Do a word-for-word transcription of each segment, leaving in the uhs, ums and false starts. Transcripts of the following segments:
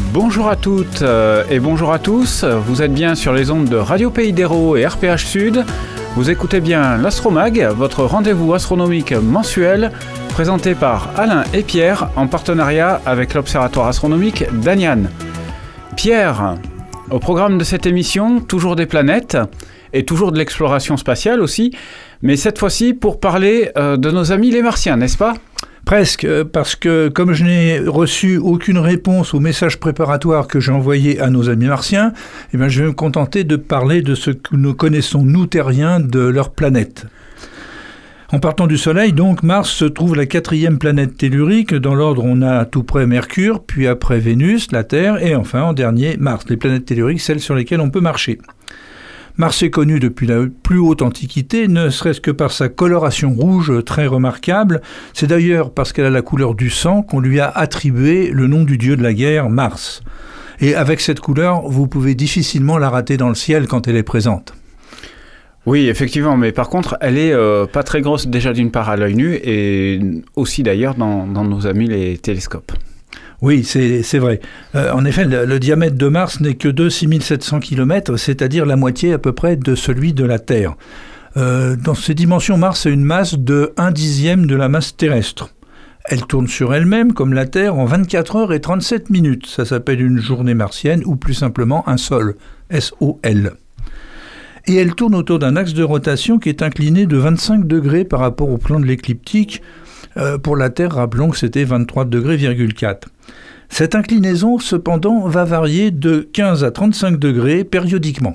Bonjour à toutes euh, et bonjour à tous, vous êtes bien sur les ondes de Radio Pays d'Hérault et R P H Sud. Vous écoutez bien l'Astromag, votre rendez-vous astronomique mensuel, présenté par Alain et Pierre en partenariat avec l'Observatoire astronomique d'Aniane. Pierre, au programme de cette émission, toujours des planètes et toujours de l'exploration spatiale aussi, mais cette fois-ci pour parler euh, de nos amis les Martiens, n'est-ce pas ? Presque, parce que comme je n'ai reçu aucune réponse au message préparatoire que j'ai envoyé à nos amis martiens, eh bien je vais me contenter de parler de ce que nous connaissons, nous terriens, de leur planète. En partant du Soleil, donc, Mars se trouve la quatrième planète tellurique. Dans l'ordre, on a tout près Mercure, puis après Vénus, la Terre, et enfin, en dernier, Mars. Les planètes telluriques, celles sur lesquelles on peut marcher. Mars est connu depuis la plus haute antiquité, ne serait-ce que par sa coloration rouge très remarquable. C'est d'ailleurs parce qu'elle a la couleur du sang qu'on lui a attribué le nom du dieu de la guerre, Mars. Et avec cette couleur, vous pouvez difficilement la rater dans le ciel quand elle est présente. Oui, effectivement, mais par contre, elle est euh, pas très grosse déjà d'une part à l'œil nu et aussi d'ailleurs dans, dans nos amis les télescopes. Oui, c'est, c'est vrai. Euh, en effet, le, le diamètre de Mars n'est que de six mille sept cents kilomètres, c'est-à-dire la moitié à peu près de celui de la Terre. Euh, dans ces dimensions, Mars a une masse de un dixième de la masse terrestre. Elle tourne sur elle-même, comme la Terre, en vingt-quatre heures et trente-sept minutes. Ça s'appelle une journée martienne, ou plus simplement un sol, S O L. Et elle tourne autour d'un axe de rotation qui est incliné de vingt-cinq degrés par rapport au plan de l'écliptique. Euh, pour la Terre, rappelons que c'était vingt-trois degrés virgule quatre. Cette inclinaison, cependant, va varier de quinze à trente-cinq degrés périodiquement.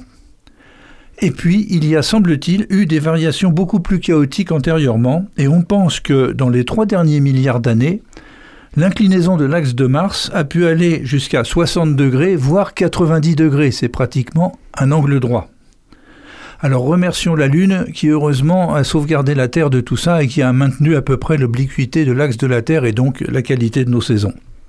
Et puis, il y a, semble-t-il, eu des variations beaucoup plus chaotiques antérieurement, et on pense que, dans les trois derniers milliards d'années, l'inclinaison de l'axe de Mars a pu aller jusqu'à soixante degrés, voire quatre-vingt-dix degrés. C'est pratiquement un angle droit. Alors remercions la Lune qui heureusement a sauvegardé la Terre de tout ça et qui a maintenu à peu près l'obliquité de l'axe de la Terre et donc la qualité de nos saisons.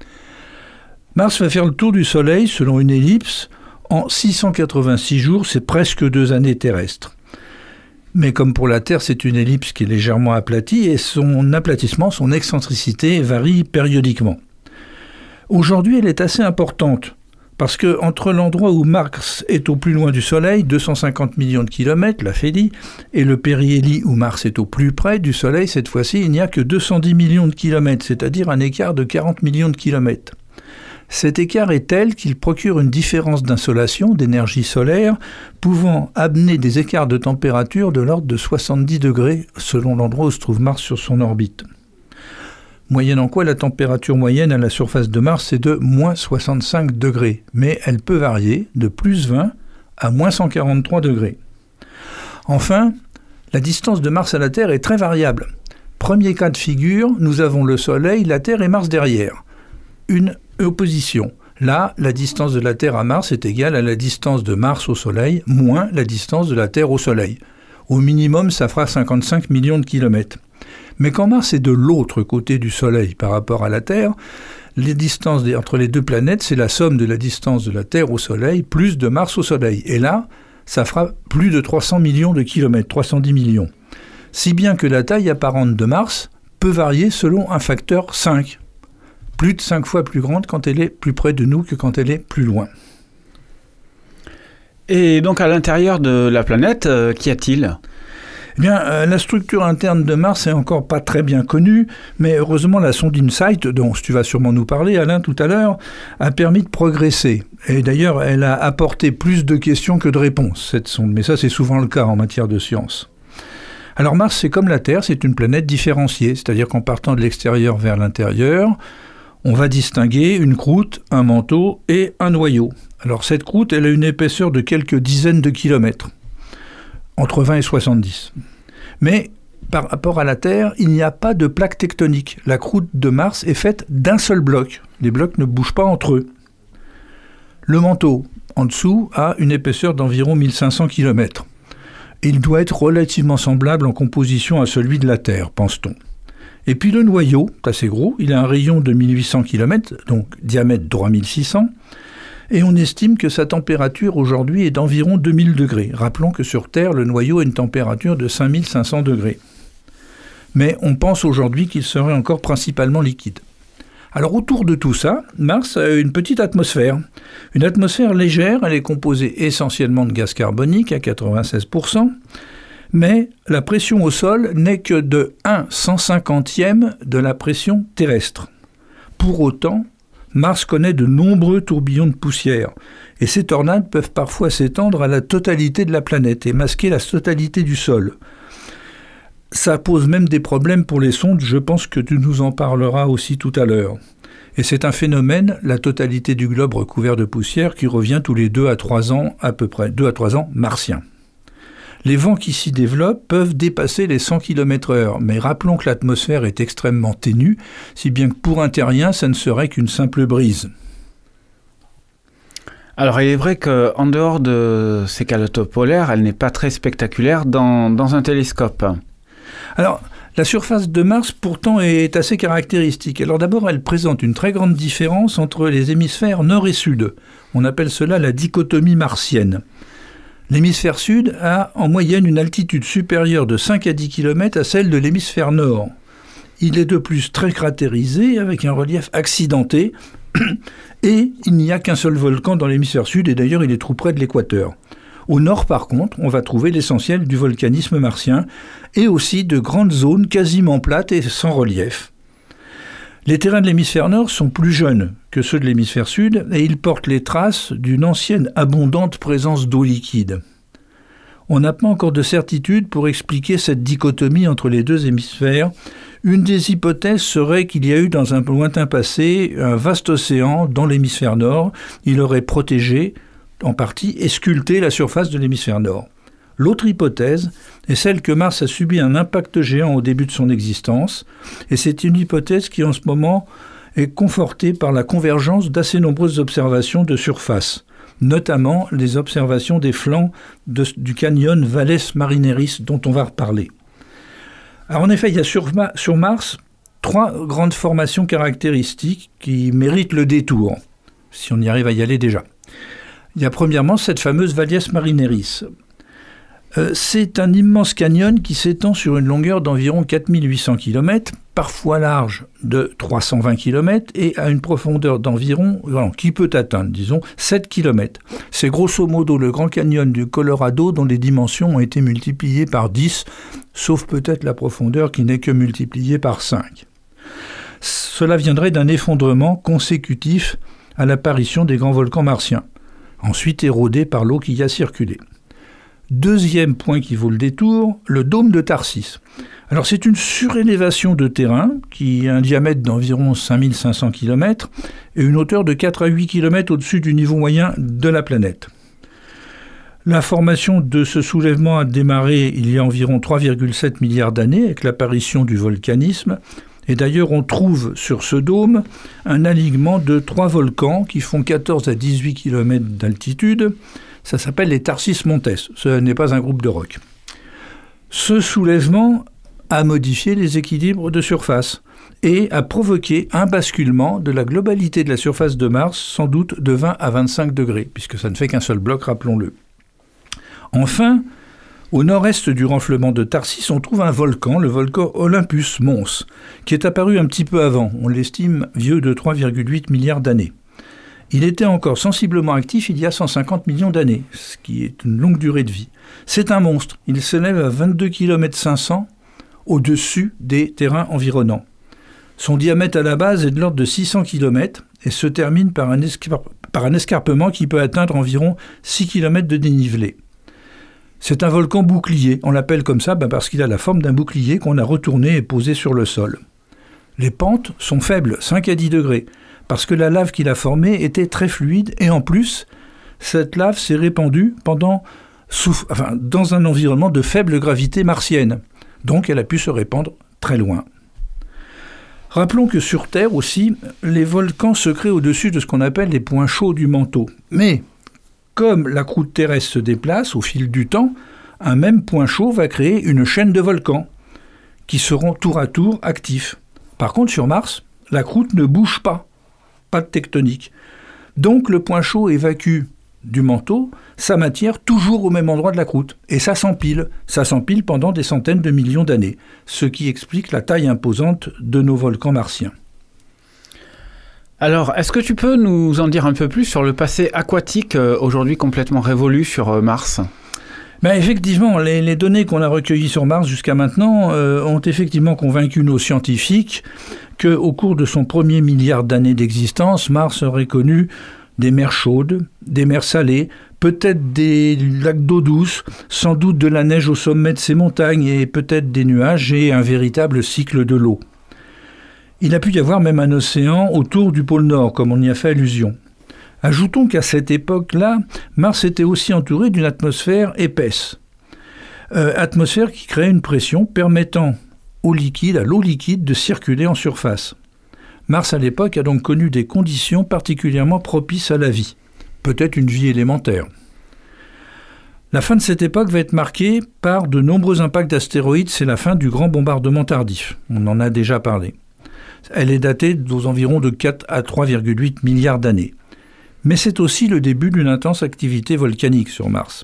Mars va faire le tour du Soleil selon une ellipse en six cent quatre-vingt-six jours, c'est presque deux années terrestres. Mais comme pour la Terre, c'est une ellipse qui est légèrement aplatie et son aplatissement, son excentricité varie périodiquement. Aujourd'hui, elle est assez importante. Parce que entre l'endroit où Mars est au plus loin du Soleil, deux cent cinquante millions de kilomètres, l'aphélie, et le périhélie où Mars est au plus près du Soleil, cette fois-ci, il n'y a que deux cent dix millions de kilomètres, c'est-à-dire un écart de quarante millions de kilomètres. Cet écart est tel qu'il procure une différence d'insolation, d'énergie solaire, pouvant amener des écarts de température de l'ordre de soixante-dix degrés, selon l'endroit où se trouve Mars sur son orbite. Moyennant quoi la température moyenne à la surface de Mars est de moins soixante-cinq degrés, mais elle peut varier de plus vingt à moins cent quarante-trois degrés. Enfin, la distance de Mars à la Terre est très variable. Premier cas de figure, nous avons le Soleil, la Terre et Mars derrière. Une opposition. Là, la distance de la Terre à Mars est égale à la distance de Mars au Soleil, moins la distance de la Terre au Soleil. Au minimum, ça fera cinquante-cinq millions de kilomètres. Mais quand Mars est de l'autre côté du Soleil par rapport à la Terre, les distances entre les deux planètes, c'est la somme de la distance de la Terre au Soleil plus de Mars au Soleil. Et là, ça fera plus de trois cents millions de kilomètres, trois cent dix millions. Si bien que la taille apparente de Mars peut varier selon un facteur cinq. Plus de cinq fois plus grande quand elle est plus près de nous que quand elle est plus loin. Et donc à l'intérieur de la planète, euh, qu'y a-t-il ? Eh bien, euh, la structure interne de Mars est encore pas très bien connue, mais heureusement la sonde InSight, dont tu vas sûrement nous parler, Alain, tout à l'heure, a permis de progresser. Et d'ailleurs, elle a apporté plus de questions que de réponses, cette sonde. Mais ça, c'est souvent le cas en matière de science. Alors Mars, c'est comme la Terre, c'est une planète différenciée, c'est-à-dire qu'en partant de l'extérieur vers l'intérieur, on va distinguer une croûte, un manteau et un noyau. Alors cette croûte, elle a une épaisseur de quelques dizaines de kilomètres. Entre vingt et soixante-dix. Mais par rapport à la Terre, il n'y a pas de plaque tectonique. La croûte de Mars est faite d'un seul bloc. Les blocs ne bougent pas entre eux. Le manteau, en dessous, a une épaisseur d'environ mille cinq cents kilomètres. Il doit être relativement semblable en composition à celui de la Terre, pense-t-on. Et puis le noyau, c'est assez gros, il a un rayon de mille huit cents kilomètres, donc diamètre trois mille six cents, et on estime que sa température aujourd'hui est d'environ deux mille degrés. Rappelons que sur Terre, le noyau a une température de cinq mille cinq cents degrés. Mais on pense aujourd'hui qu'il serait encore principalement liquide. Alors autour de tout ça, Mars a une petite atmosphère. Une atmosphère légère, elle est composée essentiellement de gaz carbonique à quatre-vingt-seize pour cent, mais la pression au sol n'est que de un cent cinquantième de la pression terrestre. Pour autant, Mars connaît de nombreux tourbillons de poussière, et ces tornades peuvent parfois s'étendre à la totalité de la planète et masquer la totalité du sol. Ça pose même des problèmes pour les sondes, je pense que tu nous en parleras aussi tout à l'heure. Et c'est un phénomène, la totalité du globe recouvert de poussière, qui revient tous les deux à trois ans à peu près, deux à trois ans martiens. Les vents qui s'y développent peuvent dépasser les cent kilomètres heure, mais rappelons que l'atmosphère est extrêmement ténue, si bien que pour un terrien, ça ne serait qu'une simple brise. Alors il est vrai qu'en dehors de ces calottes polaires, elle n'est pas très spectaculaire dans, dans un télescope. Alors, la surface de Mars, pourtant, est assez caractéristique. Alors d'abord, elle présente une très grande différence entre les hémisphères nord et sud. On appelle cela la dichotomie martienne. L'hémisphère sud a en moyenne une altitude supérieure de cinq à dix kilomètres à celle de l'hémisphère nord. Il est de plus très cratérisé, avec un relief accidenté, et il n'y a qu'un seul volcan dans l'hémisphère sud, et d'ailleurs il est tout près de l'équateur. Au nord, par contre, on va trouver l'essentiel du volcanisme martien et aussi de grandes zones quasiment plates et sans relief. Les terrains de l'hémisphère nord sont plus jeunes que ceux de l'hémisphère sud et ils portent les traces d'une ancienne abondante présence d'eau liquide. On n'a pas encore de certitude pour expliquer cette dichotomie entre les deux hémisphères. Une des hypothèses serait qu'il y a eu dans un lointain passé un vaste océan dans l'hémisphère nord. Il aurait protégé, en partie, et sculpté la surface de l'hémisphère nord. L'autre hypothèse est celle que Mars a subi un impact géant au début de son existence, et c'est une hypothèse qui en ce moment est confortée par la convergence d'assez nombreuses observations de surface, notamment les observations des flancs de, du canyon Valles Marineris dont on va reparler. Alors en effet, il y a sur, sur Mars trois grandes formations caractéristiques qui méritent le détour, si on y arrive à y aller déjà. Il y a premièrement cette fameuse Valles Marineris. Euh, c'est un immense canyon qui s'étend sur une longueur d'environ quatre mille huit cents kilomètres, parfois large de trois cent vingt kilomètres et à une profondeur d'environ, voilà, qui peut atteindre, disons, sept kilomètres. C'est grosso modo le Grand Canyon du Colorado dont les dimensions ont été multipliées par dix, sauf peut-être la profondeur qui n'est que multipliée par cinq. Cela viendrait d'un effondrement consécutif à l'apparition des grands volcans martiens, ensuite érodé par l'eau qui y a circulé. Deuxième point qui vaut le détour, le dôme de Tharsis. Alors c'est une surélévation de terrain qui a un diamètre d'environ cinq mille cinq cents kilomètres et une hauteur de quatre à huit kilomètres au-dessus du niveau moyen de la planète. La formation de ce soulèvement a démarré il y a environ trois virgule sept milliards d'années avec l'apparition du volcanisme. Et d'ailleurs, on trouve sur ce dôme un alignement de trois volcans qui font quatorze à dix-huit kilomètres d'altitude. Ça s'appelle les Tharsis Montes. Ce n'est pas un groupe de roc. Ce soulèvement a modifié les équilibres de surface et a provoqué un basculement de la globalité de la surface de Mars, sans doute de vingt à vingt-cinq degrés, puisque ça ne fait qu'un seul bloc, rappelons-le. Enfin, au nord-est du renflement de Tharsis, on trouve un volcan, le volcan Olympus Mons, qui est apparu un petit peu avant. On l'estime vieux de trois virgule huit milliards d'années. Il était encore sensiblement actif il y a cent cinquante millions d'années, ce qui est une longue durée de vie. C'est un monstre. Il s'élève à vingt-deux kilomètres cinq cents au-dessus des terrains environnants. Son diamètre à la base est de l'ordre de six cents kilomètres et se termine par un, escar- par un escarpement qui peut atteindre environ six kilomètres de dénivelé. C'est un volcan bouclier. On l'appelle comme ça ben parce qu'il a la forme d'un bouclier qu'on a retourné et posé sur le sol. Les pentes sont faibles, cinq à dix degrés, parce que la lave qu'il a formée était très fluide et en plus, cette lave s'est répandue pendant, sous, enfin, dans un environnement de faible gravité martienne. Donc elle a pu se répandre très loin. Rappelons que sur Terre aussi, les volcans se créent au-dessus de ce qu'on appelle les points chauds du manteau. Mais comme la croûte terrestre se déplace au fil du temps, un même point chaud va créer une chaîne de volcans qui seront tour à tour actifs. Par contre, sur Mars, la croûte ne bouge pas, pas de tectonique. Donc le point chaud évacue du manteau sa matière toujours au même endroit de la croûte. Et ça s'empile, ça s'empile pendant des centaines de millions d'années, ce qui explique la taille imposante de nos volcans martiens. Alors, est-ce que tu peux nous en dire un peu plus sur le passé aquatique euh, aujourd'hui complètement révolu sur euh, Mars ? Ben effectivement, les, les données qu'on a recueillies sur Mars jusqu'à maintenant euh, ont effectivement convaincu nos scientifiques qu'au cours de son premier milliard d'années d'existence, Mars aurait connu des mers chaudes, des mers salées, peut-être des lacs d'eau douce, sans doute de la neige au sommet de ces montagnes et peut-être des nuages et un véritable cycle de l'eau. Il a pu y avoir même un océan autour du pôle Nord, comme on y a fait allusion. Ajoutons qu'à cette époque-là, Mars était aussi entouré d'une atmosphère épaisse. Euh, atmosphère qui crée une pression permettant au liquide, à l'eau liquide, de circuler en surface. Mars, à l'époque, a donc connu des conditions particulièrement propices à la vie. Peut-être une vie élémentaire. La fin de cette époque va être marquée par de nombreux impacts d'astéroïdes. C'est la fin du grand bombardement tardif. On en a déjà parlé. Elle est datée aux environs de quatre à trois virgule huit milliards d'années. Mais c'est aussi le début d'une intense activité volcanique sur Mars.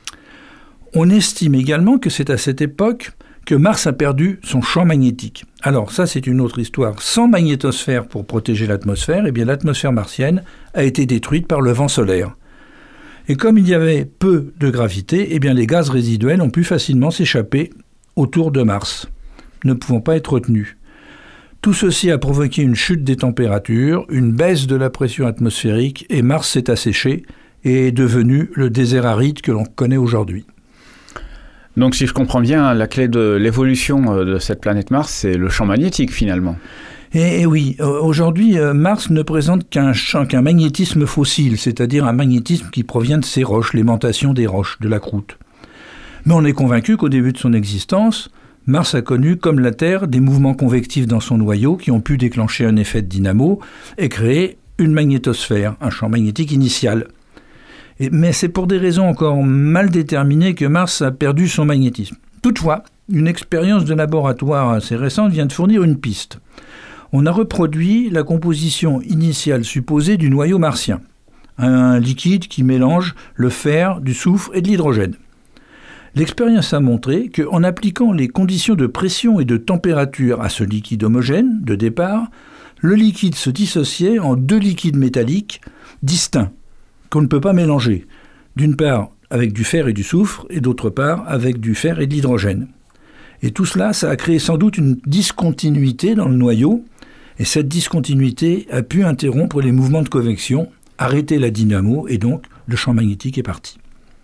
On estime également que c'est à cette époque que Mars a perdu son champ magnétique. Alors ça, c'est une autre histoire. Sans magnétosphère pour protéger l'atmosphère, eh bien l'atmosphère martienne a été détruite par le vent solaire. Et comme il y avait peu de gravité, eh bien les gaz résiduels ont pu facilement s'échapper autour de Mars, ne pouvant pas être retenus. Tout ceci a provoqué une chute des températures, une baisse de la pression atmosphérique, et Mars s'est asséché et est devenu le désert aride que l'on connaît aujourd'hui. Donc si je comprends bien, la clé de l'évolution de cette planète Mars, c'est le champ magnétique finalement. Et, et oui, aujourd'hui, Mars ne présente qu'un, champ, qu'un magnétisme fossile, c'est-à-dire un magnétisme qui provient de ses roches, l'aimantation des roches, de la croûte. Mais on est convaincu qu'au début de son existence, Mars a connu, comme la Terre, des mouvements convectifs dans son noyau qui ont pu déclencher un effet de dynamo et créer une magnétosphère, un champ magnétique initial. Et, mais c'est pour des raisons encore mal déterminées que Mars a perdu son magnétisme. Toutefois, une expérience de laboratoire assez récente vient de fournir une piste. On a reproduit la composition initiale supposée du noyau martien, un liquide qui mélange le fer, du soufre et de l'hydrogène. L'expérience a montré qu'en appliquant les conditions de pression et de température à ce liquide homogène, de départ, le liquide se dissociait en deux liquides métalliques distincts, qu'on ne peut pas mélanger, d'une part avec du fer et du soufre, et d'autre part avec du fer et de l'hydrogène. Et tout cela, ça a créé sans doute une discontinuité dans le noyau, et cette discontinuité a pu interrompre les mouvements de convection, arrêter la dynamo, et donc le champ magnétique est parti.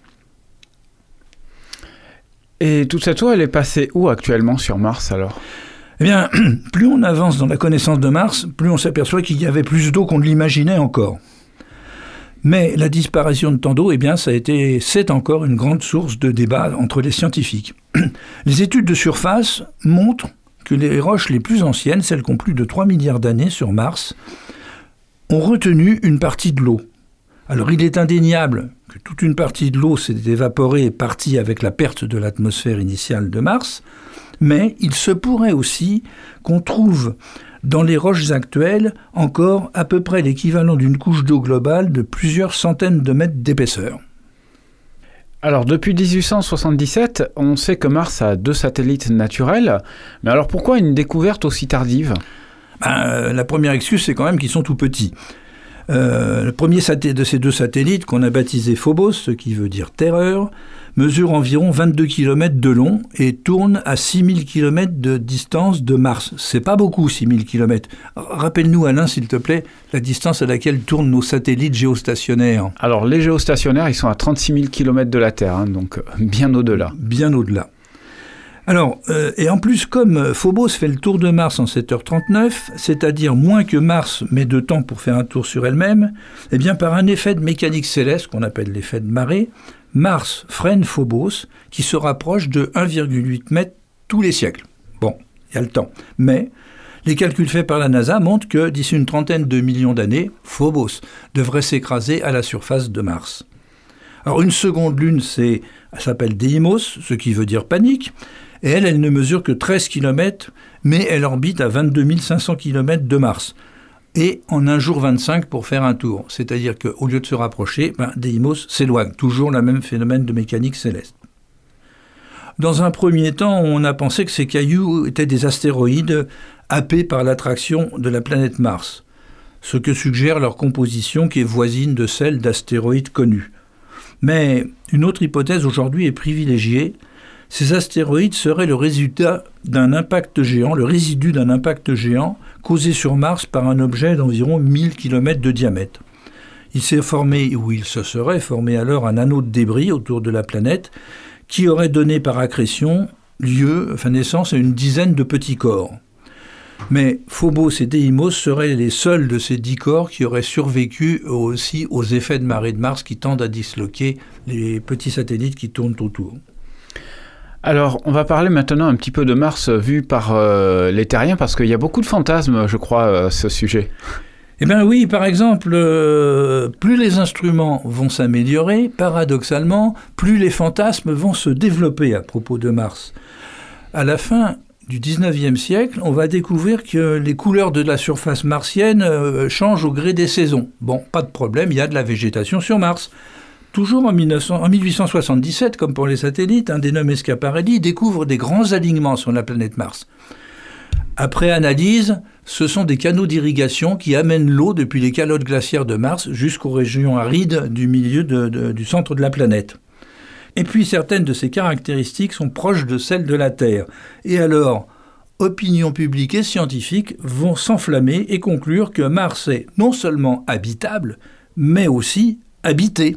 Et toute cette eau, elle est passée où actuellement sur Mars alors ? Eh bien, plus on avance dans la connaissance de Mars, plus on s'aperçoit qu'il y avait plus d'eau qu'on ne l'imaginait encore. Mais la disparition de tant d'eau, eh bien, ça a été, c'est encore une grande source de débat entre les scientifiques. Les études de surface montrent que les roches les plus anciennes, celles qui ont plus de trois milliards d'années sur Mars, ont retenu une partie de l'eau. Alors il est indéniable que toute une partie de l'eau s'est évaporée et partie avec la perte de l'atmosphère initiale de Mars, mais il se pourrait aussi qu'on trouve dans les roches actuelles encore à peu près l'équivalent d'une couche d'eau globale de plusieurs centaines de mètres d'épaisseur. Alors depuis dix-huit cent soixante-dix-sept, on sait que Mars a deux satellites naturels, mais alors pourquoi une découverte aussi tardive ? ben, euh, La première excuse, c'est quand même qu'ils sont tout petits. Euh, le premier de ces deux satellites, qu'on a baptisé Phobos, ce qui veut dire terreur, mesure environ vingt-deux kilomètres de long et tourne à six mille kilomètres de distance de Mars. C'est pas beaucoup, six mille kilomètres. Rappelle-nous, Alain, s'il te plaît, la distance à laquelle tournent nos satellites géostationnaires. Alors, les géostationnaires, ils sont à trente-six mille kilomètres de la Terre, hein, donc bien au-delà. Bien au-delà. Alors, euh, et en plus, comme Phobos fait le tour de Mars en sept heures trente-neuf, c'est-à-dire moins que Mars met de temps pour faire un tour sur elle-même, eh bien, par un effet de mécanique céleste, qu'on appelle l'effet de marée, Mars freine Phobos, qui se rapproche de un virgule huit mètres tous les siècles. Bon, il y a le temps. Mais les calculs faits par la NASA montrent que d'ici une trentaine de millions d'années, Phobos devrait s'écraser à la surface de Mars. Alors, une seconde lune, c'est, elle s'appelle Deimos, ce qui veut dire panique. Et elle, elle ne mesure que treize kilomètres, mais elle orbite à vingt-deux mille cinq cents kilomètres de Mars. Et en un jour vingt-cinq pour faire un tour. C'est-à-dire qu'au lieu de se rapprocher, ben, Deimos s'éloigne. Toujours le même phénomène de mécanique céleste. Dans un premier temps, on a pensé que ces cailloux étaient des astéroïdes happés par l'attraction de la planète Mars. ce que suggère leur composition qui est voisine de celle d'astéroïdes connus. Mais une autre hypothèse aujourd'hui est privilégiée. Ces astéroïdes seraient le résultat d'un impact géant, le résidu d'un impact géant causé sur Mars par un objet d'environ mille kilomètres de diamètre. Il s'est formé, ou il se serait formé alors un anneau de débris autour de la planète qui aurait donné par accrétion lieu, enfin naissance à une dizaine de petits corps. Mais Phobos et Deimos seraient les seuls de ces dix corps qui auraient survécu aussi aux effets de marée de Mars qui tendent à disloquer les petits satellites qui tournent autour. Alors, on va parler maintenant un petit peu de Mars vu par euh, les terriens, parce qu'il y a beaucoup de fantasmes, je crois, à ce sujet. Eh bien oui, par exemple, euh, plus les instruments vont s'améliorer, paradoxalement, plus les fantasmes vont se développer à propos de Mars. À la fin du dix-neuvième siècle, on va découvrir que les couleurs de la surface martienne euh, changent au gré des saisons. Bon, pas de problème, il y a de la végétation sur Mars. Toujours en, mille neuf cents, en mille huit cent soixante-dix-sept, comme pour les satellites, un dénommé Schiaparelli découvre des grands alignements sur la planète Mars. Après analyse, ce sont des canaux d'irrigation qui amènent l'eau depuis les calottes glaciaires de Mars jusqu'aux régions arides du milieu de, de, du centre de la planète. Et puis certaines de ces caractéristiques sont proches de celles de la Terre. Et alors, opinion publique et scientifique vont s'enflammer et conclure que Mars est non seulement habitable, mais aussi habité.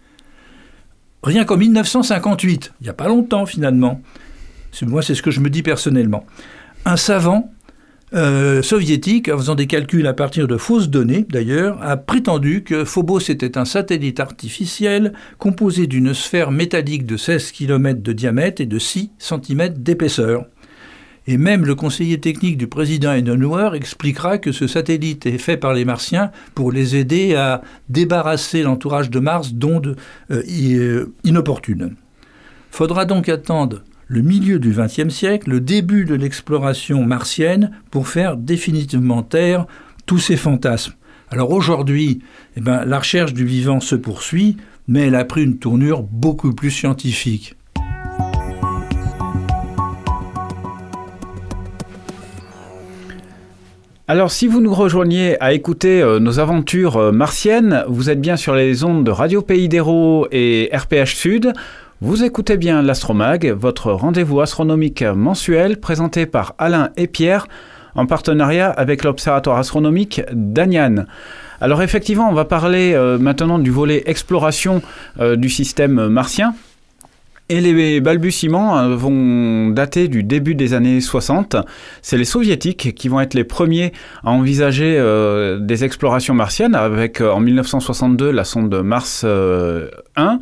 Rien qu'en mille neuf cent cinquante-huit, il n'y a pas longtemps finalement, moi c'est ce que je me dis personnellement, un savant euh, soviétique, en faisant des calculs à partir de fausses données d'ailleurs, a prétendu que Phobos était un satellite artificiel composé d'une sphère métallique de seize kilomètres de diamètre et de six centimètres d'épaisseur. Et même le conseiller technique du président Eisenhower expliquera que ce satellite est fait par les Martiens pour les aider à débarrasser l'entourage de Mars d'ondes euh, inopportunes. Faudra donc attendre le milieu du vingtième siècle, le début de l'exploration martienne, pour faire définitivement taire tous ces fantasmes. Alors aujourd'hui, eh ben, la recherche du vivant se poursuit, mais elle a pris une tournure beaucoup plus scientifique. Alors, si vous nous rejoignez à écouter euh, nos aventures euh, martiennes, vous êtes bien sur les ondes de Radio Pays d'Hérault et R P H Sud. Vous écoutez bien l'Astromag, votre rendez-vous astronomique mensuel présenté par Alain et Pierre en partenariat avec l'Observatoire astronomique d'Aniane. Alors effectivement, on va parler euh, maintenant du volet exploration euh, du système martien. Et les balbutiements vont dater du début des années soixante. C'est les soviétiques qui vont être les premiers à envisager euh, des explorations martiennes avec euh, en mille neuf cent soixante-deux la sonde Mars euh, un.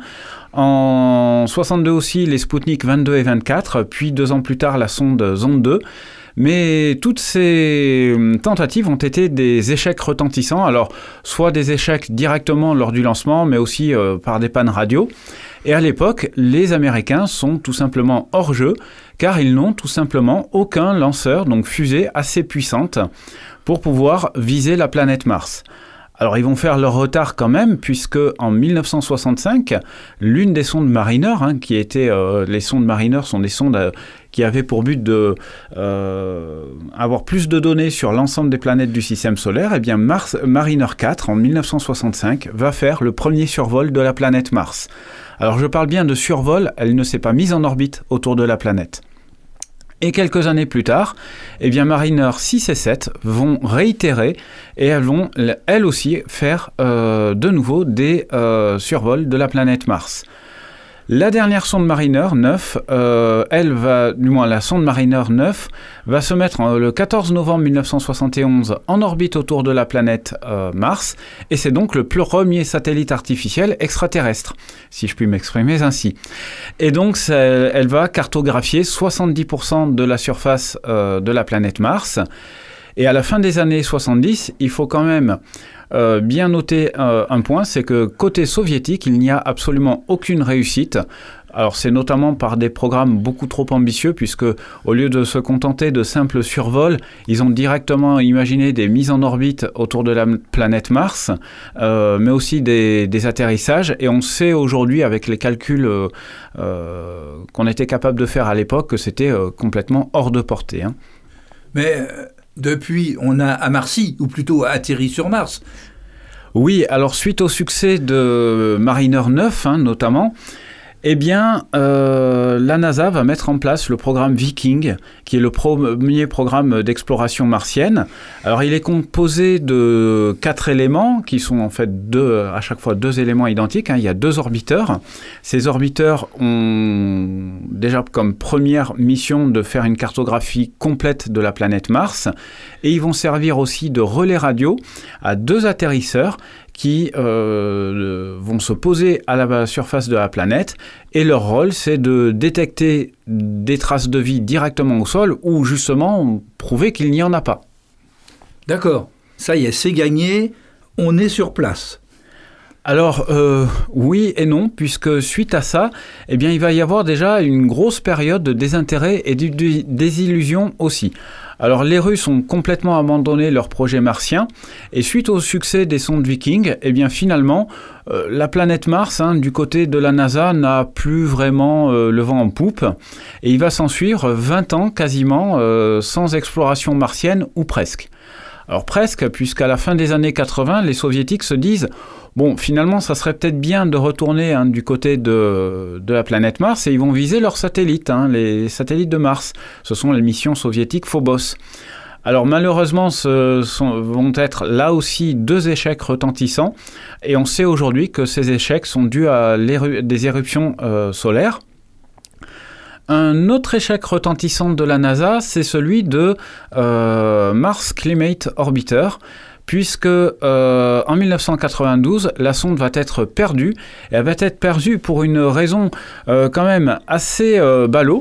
En soixante-deux aussi les Sputnik vingt-deux et vingt-quatre, puis deux ans plus tard la sonde Zond deux. Mais toutes ces tentatives ont été des échecs retentissants. Alors, soit des échecs directement lors du lancement, mais aussi euh, par des pannes radio. Et à l'époque, les Américains sont tout simplement hors jeu, car ils n'ont tout simplement aucun lanceur, donc fusée assez puissante, pour pouvoir viser la planète Mars. Alors ils vont faire leur retard quand même, puisque en mille neuf cent soixante-cinq, l'une des sondes Mariner, hein, qui était, euh, les sondes Mariner sont des sondes euh, qui avaient pour but de euh, avoir plus de données sur l'ensemble des planètes du système solaire, et bien Mars, Mariner quatre en mille neuf cent soixante-cinq va faire le premier survol de la planète Mars. Alors je parle bien de survol, elle ne s'est pas mise en orbite autour de la planète. Et quelques années plus tard, eh bien Mariner six et sept vont réitérer et elles vont, elles aussi, faire euh, de nouveau des euh, survols de la planète Mars. La dernière sonde Mariner neuf, euh, elle va, du moins la sonde Mariner neuf, va se mettre euh, le quatorze novembre mille neuf cent soixante et onze en orbite autour de la planète euh, Mars, et c'est donc le premier satellite artificiel extraterrestre, si je puis m'exprimer ainsi. Et donc, elle va cartographier soixante-dix pour cent de la surface euh, de la planète Mars. Et à la fin des années soixante-dix, il faut quand même euh, bien noter euh, un point, c'est que côté soviétique, il n'y a absolument aucune réussite. Alors c'est notamment par des programmes beaucoup trop ambitieux, puisque au lieu de se contenter de simples survols, ils ont directement imaginé des mises en orbite autour de la planète Mars, euh, mais aussi des, des atterrissages. Et on sait aujourd'hui, avec les calculs euh, euh, qu'on était capable de faire à l'époque, que c'était euh, complètement hors de portée. Hein. Mais... depuis, on a amarci, ou plutôt atterri sur Mars. Oui, alors suite au succès de Mariner neuf, hein, notamment, eh bien, euh, la NASA va mettre en place le programme Viking, qui est le premier programme d'exploration martienne. Alors, il est composé de quatre éléments, qui sont en fait deux, à chaque fois deux éléments identiques. Hein. Il y a deux orbiteurs. Ces orbiteurs ont déjà comme première mission de faire une cartographie complète de la planète Mars. Et ils vont servir aussi de relais radio à deux atterrisseurs qui euh, vont se poser à la surface de la planète, et leur rôle, c'est de détecter des traces de vie directement au sol, ou justement prouver qu'il n'y en a pas. D'accord, ça y est, c'est gagné, on est sur place. Alors, euh, oui et non, puisque suite à ça, eh bien, il va y avoir déjà une grosse période de désintérêt et de désillusion aussi. Alors, les Russes ont complètement abandonné leur projet martien, et suite au succès des sondes Viking, eh bien, finalement, euh, la planète Mars, hein, du côté de la NASA, n'a plus vraiment euh, le vent en poupe, et il va s'en suivre vingt ans quasiment euh, sans exploration martienne, ou presque. Alors presque, puisqu'à la fin des années quatre-vingts, les soviétiques se disent « Bon, finalement, ça serait peut-être bien de retourner hein, du côté de, de la planète Mars » et ils vont viser leurs satellites, hein, les satellites de Mars. Ce sont les missions soviétiques Phobos. Alors malheureusement, ce sont, vont être là aussi deux échecs retentissants et on sait aujourd'hui que ces échecs sont dus à des éruptions euh, solaires. Un autre échec retentissant de la NASA, c'est celui de euh, Mars Climate Orbiter, puisque euh, en dix-neuf cent quatre-vingt-douze, la sonde va être perdue, et elle va être perdue pour une raison euh, quand même assez euh, ballot.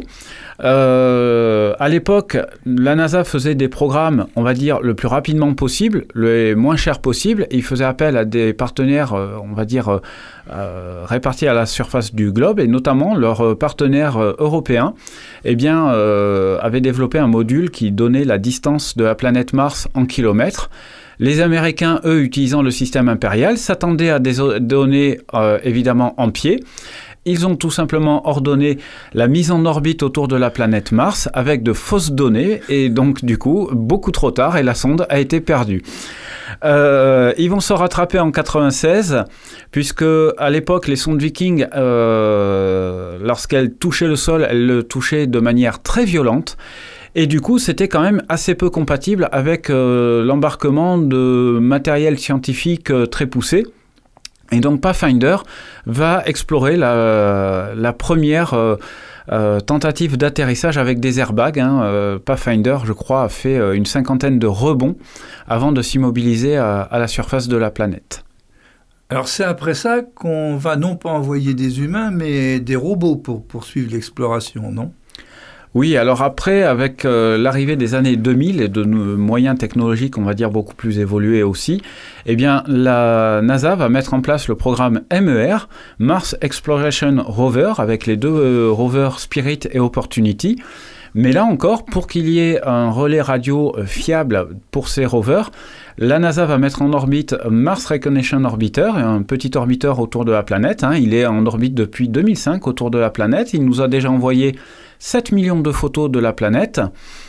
Euh, à l'époque, la NASA faisait des programmes, on va dire, le plus rapidement possible, le moins cher possible, et il faisait appel à des partenaires, euh, on va dire, euh, euh, répartis à la surface du globe, et notamment leurs partenaires euh, européens, eh bien, euh, avaient développé un module qui donnait la distance de la planète Mars en kilomètres. Les Américains, eux, utilisant le système impérial, s'attendaient à des données euh, évidemment en pied. Ils ont tout simplement ordonné la mise en orbite autour de la planète Mars avec de fausses données et donc du coup beaucoup trop tard et la sonde a été perdue. Euh, ils vont se rattraper en quatre-vingt-seize puisque à l'époque les sondes Viking, euh, lorsqu'elles touchaient le sol, elles le touchaient de manière très violente. Et du coup, c'était quand même assez peu compatible avec euh, l'embarquement de matériel scientifique euh, très poussé. Et donc Pathfinder va explorer la, la première euh, euh, tentative d'atterrissage avec des airbags. Hein. Euh, Pathfinder, je crois, a fait euh, une cinquantaine de rebonds avant de s'immobiliser à, à la surface de la planète. Alors c'est après ça qu'on va non pas envoyer des humains, mais des robots pour poursuivre l'exploration, non ? Oui, alors après, avec euh, l'arrivée des années deux mille et de nos moyens technologiques, on va dire, beaucoup plus évolués aussi, eh bien, la NASA va mettre en place le programme M E R, Mars Exploration Rover, avec les deux euh, rovers Spirit et Opportunity. Mais là encore, pour qu'il y ait un relais radio euh, fiable pour ces rovers, la NASA va mettre en orbite Mars Recognition Orbiter, un petit orbiteur autour de la planète. Hein. Il est en orbite depuis deux mille cinq autour de la planète. Il nous a déjà envoyé sept millions de photos de la planète.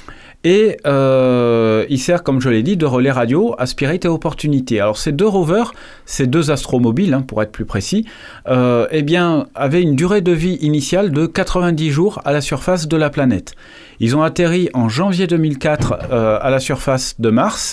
Et euh, il sert, comme je l'ai dit, de relais radio à Spirit et Opportunity. Alors ces deux rovers, ces deux astromobiles, hein, pour être plus précis, euh, eh bien, avaient une durée de vie initiale de quatre-vingt-dix jours à la surface de la planète. Ils ont atterri en janvier deux mille quatre euh, à la surface de Mars.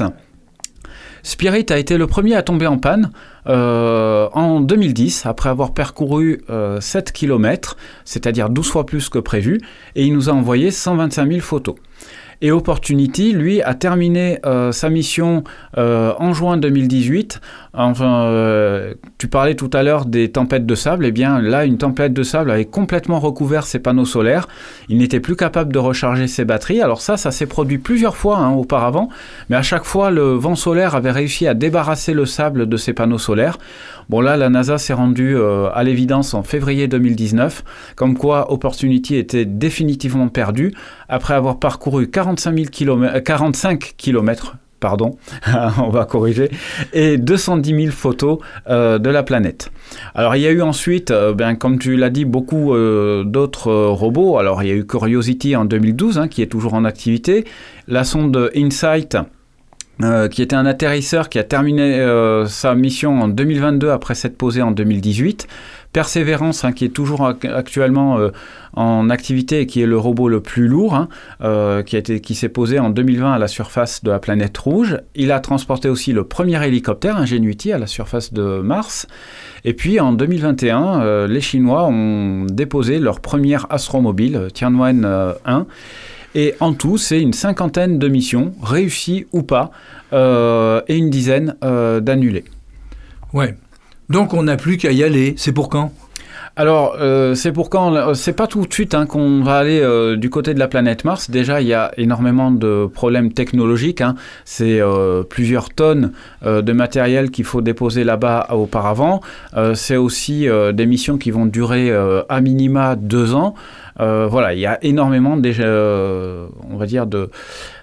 Spirit a été le premier à tomber en panne euh, en deux mille dix, après avoir parcouru euh, sept kilomètres, c'est-à-dire douze fois plus que prévu, et il nous a envoyé cent vingt-cinq mille photos. Et Opportunity, lui, a terminé euh, sa mission euh, en juin deux mille dix-huit. Enfin, euh, tu parlais tout à l'heure des tempêtes de sable. Eh bien, là, une tempête de sable avait complètement recouvert ses panneaux solaires. Il n'était plus capable de recharger ses batteries. Alors ça, ça s'est produit plusieurs fois hein, auparavant. Mais à chaque fois, le vent solaire avait réussi à débarrasser le sable de ses panneaux solaires. Bon, là, la NASA s'est rendue euh, à l'évidence en février deux mille dix-neuf, comme quoi Opportunity était définitivement perdu après avoir parcouru quarante-cinq mille kilomètres, quarante-cinq kilomètres pardon, on va corriger, et deux cent dix mille photos euh, de la planète. Alors il y a eu ensuite, euh, ben, comme tu l'as dit, beaucoup euh, d'autres euh, robots. Alors il y a eu Curiosity en deux mille douze, hein, qui est toujours en activité, la sonde InSight, Euh, qui était un atterrisseur qui a terminé euh, sa mission en deux mille vingt-deux après s'être posé en deux mille dix-huit. Persévérance, hein, qui est toujours ac- actuellement euh, en activité et qui est le robot le plus lourd, hein, euh, qui, a été, qui s'est posé en deux mille vingt à la surface de la planète rouge. Il a transporté aussi le premier hélicoptère Ingenuity à la surface de Mars. Et puis en deux mille vingt et un, euh, les Chinois ont déposé leur première astromobile, Tianwen euh, un. Et en tout, c'est une cinquantaine de missions, réussies ou pas, euh, et une dizaine euh, d'annulées. Ouais. Donc on n'a plus qu'à y aller. C'est pour quand ? Alors, euh, c'est pour quand ? C'est pas tout de suite hein, qu'on va aller euh, du côté de la planète Mars. Déjà, il y a énormément de problèmes technologiques. Hein. C'est euh, plusieurs tonnes euh, de matériel qu'il faut déposer là-bas auparavant. Euh, c'est aussi euh, des missions qui vont durer euh, à minima deux ans. Euh, voilà, il y a énormément déjà, euh, on va dire, de...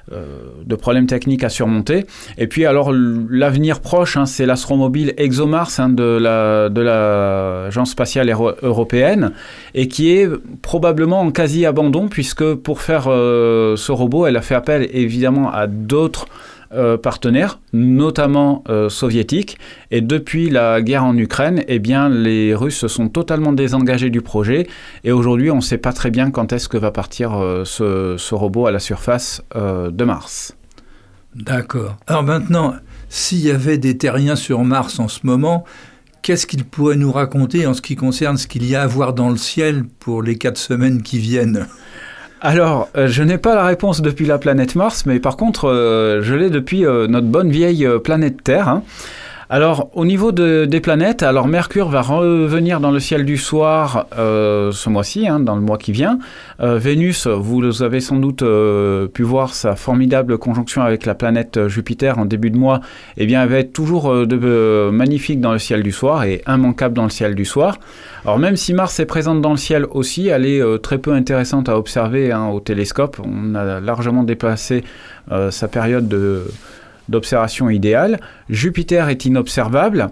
de problèmes techniques à surmonter. Et puis alors l'avenir proche, hein, c'est l'astromobile ExoMars hein, de, la, de l'Agence spatiale Euro- européenne et qui est probablement en quasi-abandon puisque pour faire euh, ce robot, elle a fait appel évidemment à d'autres Euh, partenaires, notamment euh, soviétiques. Et depuis la guerre en Ukraine, eh bien, les Russes se sont totalement désengagés du projet. Et aujourd'hui, on ne sait pas très bien quand est-ce que va partir euh, ce, ce robot à la surface euh, de Mars. D'accord. Alors maintenant, s'il y avait des terriens sur Mars en ce moment, qu'est-ce qu'ils pourraient nous raconter en ce qui concerne ce qu'il y a à voir dans le ciel pour les quatre semaines qui viennent ? Alors, euh, je n'ai pas la réponse depuis la planète Mars, mais par contre, euh, je l'ai depuis euh, notre bonne vieille euh, planète Terre. Hein. Alors, au niveau de, des planètes, alors Mercure va revenir dans le ciel du soir euh, ce mois-ci, hein, dans le mois qui vient. Euh, Vénus, vous avez sans doute euh, pu voir sa formidable conjonction avec la planète Jupiter en début de mois. Eh bien, elle va être toujours euh, de, euh, magnifique dans le ciel du soir et immanquable dans le ciel du soir. Alors, même si Mars est présente dans le ciel aussi, elle est euh, très peu intéressante à observer hein, au télescope. On a largement dépassé euh, sa période de... d'observation idéale. Jupiter est inobservable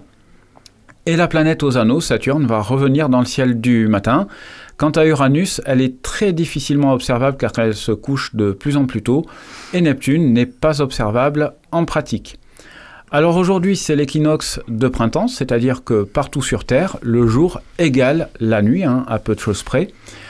et la planète aux anneaux, Saturne, va revenir dans le ciel du matin. Quant à Uranus, elle est très difficilement observable car elle se couche de plus en plus tôt et Neptune n'est pas observable en pratique. Alors aujourd'hui, c'est l'équinoxe de printemps, c'est-à-dire que partout sur Terre, le jour égale la nuit, hein, à peu de choses près.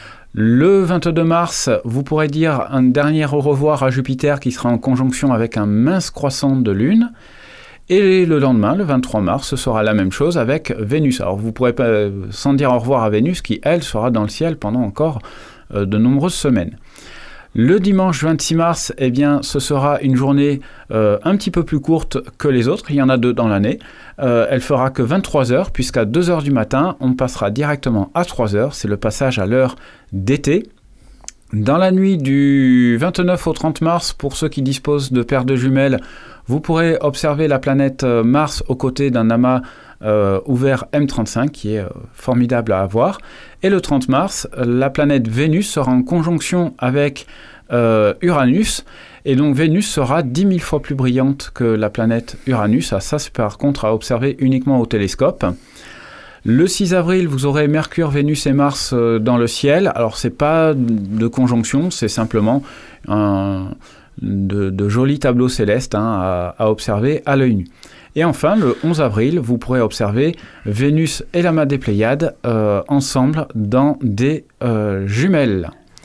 Le vingt-deux mars, vous pourrez dire un dernier au revoir à Jupiter qui sera en conjonction avec un mince croissant de lune. Et le lendemain, le vingt-trois mars, ce sera la même chose avec Vénus. Alors vous pourrez pas, sans dire au revoir à Vénus qui, elle, sera dans le ciel pendant encore euh, de nombreuses semaines. Le dimanche vingt-six mars, eh bien, ce sera une journée euh, un petit peu plus courte que les autres. Il y en a deux dans l'année. Euh, elle fera que vingt-trois heures, puisqu'à deux heures du matin, on passera directement à trois heures. C'est le passage à l'heure d'été. Dans la nuit du vingt-neuf au trente mars, pour ceux qui disposent de paires de jumelles, vous pourrez observer la planète Mars aux côtés d'un amas euh, ouvert M trente-cinq, qui est euh, formidable à voir. Et le trente mars, la planète Vénus sera en conjonction avec euh, Uranus, et donc Vénus sera dix mille fois plus brillante que la planète Uranus. Ah, ça, c'est par contre à observer uniquement au télescope. Le six avril, vous aurez Mercure, Vénus et Mars euh, dans le ciel. Alors, c'est pas de conjonction, c'est simplement un, de, de jolis tableaux célestes hein, à, à observer à l'œil nu. Et enfin, le onze avril, vous pourrez observer Vénus et l'amas des Pléiades euh, ensemble dans des euh, jumelles.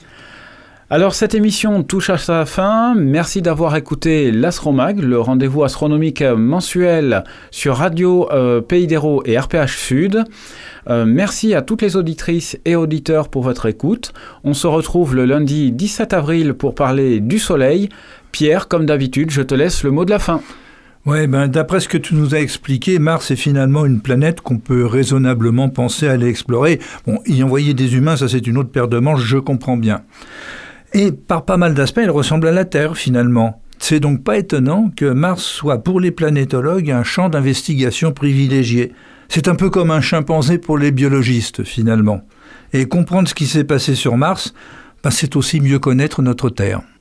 Alors, cette émission touche à sa fin. Merci d'avoir écouté l'Astromag, le rendez-vous astronomique mensuel sur Radio euh, Pays d'Hérault et R P H Sud. Euh, merci à toutes les auditrices et auditeurs pour votre écoute. On se retrouve le lundi dix-sept avril pour parler du Soleil. Pierre, comme d'habitude, je te laisse le mot de la fin. Ouais, ben, d'après ce que tu nous as expliqué, Mars est finalement une planète qu'on peut raisonnablement penser aller explorer. Bon, y envoyer des humains, ça c'est une autre paire de manches, je comprends bien. Et par pas mal d'aspects, elle ressemble à la Terre finalement. C'est donc pas étonnant que Mars soit pour les planétologues un champ d'investigation privilégié. C'est un peu comme un chimpanzé pour les biologistes finalement. Et comprendre ce qui s'est passé sur Mars, ben, c'est aussi mieux connaître notre Terre.